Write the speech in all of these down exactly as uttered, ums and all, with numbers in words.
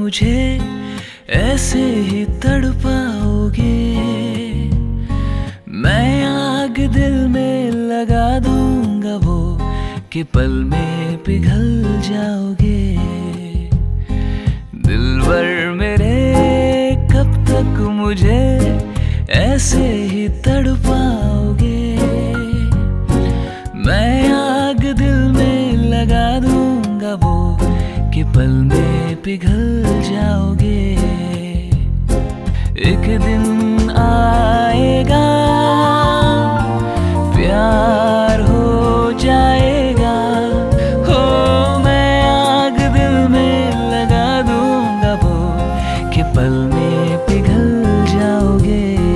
मुझे ऐसे ही तड़पाओगे। मैं आग दिल में लगा दूंगा वो कि पल में पिघल जाओगे। दिलबर मेरे कब तक मुझे ऐसे ही तड़पाओगे। मैं आग दिल में लगा दूंगा वो कि पल में पिघल जाओगे। एक दिन आएगा प्यार हो जाएगा। हो मैं आग दिल में लगा दूंगा वो कि पल में पिघल जाओगे।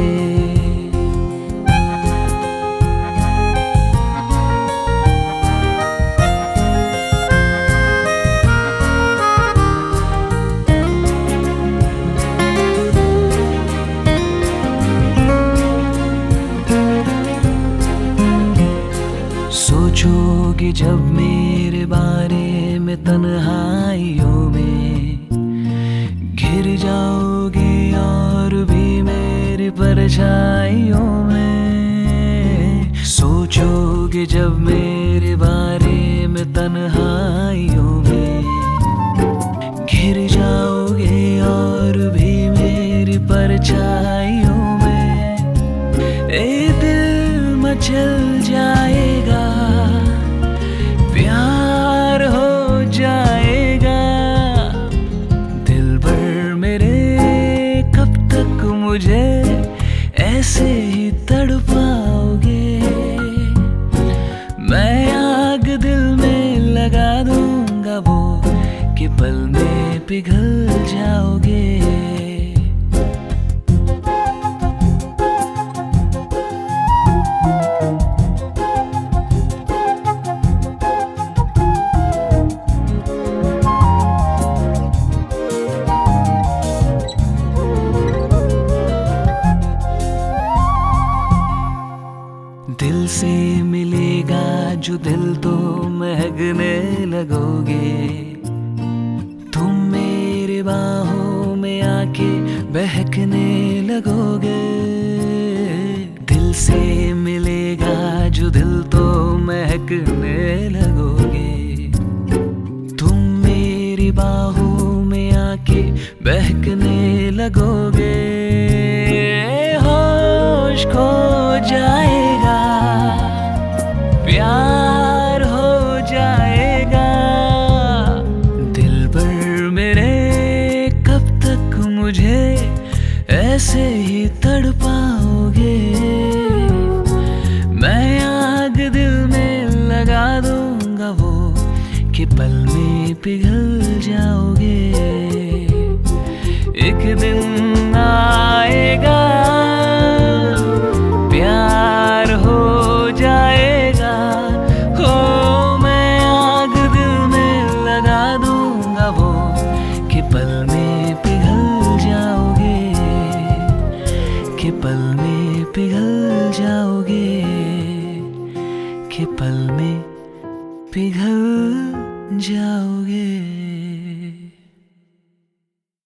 सोचोगे जब मेरे बारे में तन्हाइयों में, घिर जाओगे और भी मेरी परछाइयों में। सोचोगे जब मेरे बारे में तन्हाइयों में, घिर जाओगे और भी मेरी परछाइयों में। ए दिल मचल जाएगा, प्यार हो जाएगा। दिलबर मेरे कब तक मुझे ऐसे ही तड़पाओगे। मैं आग दिल में लगा दूंगा वो कि पल में पिघल जाओगे। दिल से मिलेगा जो दिल तो महकने लगोगे। तुम मेरे बाहों में आके बहकने लगोगे। दिल से मिलेगा जो दिल तो महकने लगोगे। तुम मेरी बाहों में आके बहकने लगोगे। होश खो जाएगा, प्यार हो जाएगा। दिलबर मेरे कब तक मुझे ऐसे ही तड़पाओगे। मैं आग दिल में लगा दूंगा वो कि पल में पिघल जाओगे। एक दिन आएगा प्यार हो जाएगा। हो मैं आग दिल में लगा दूंगा वो कि पल में पिघल जाओगे। कि पल में पिघल जाओगे। कि पल में पिघल जाओगे।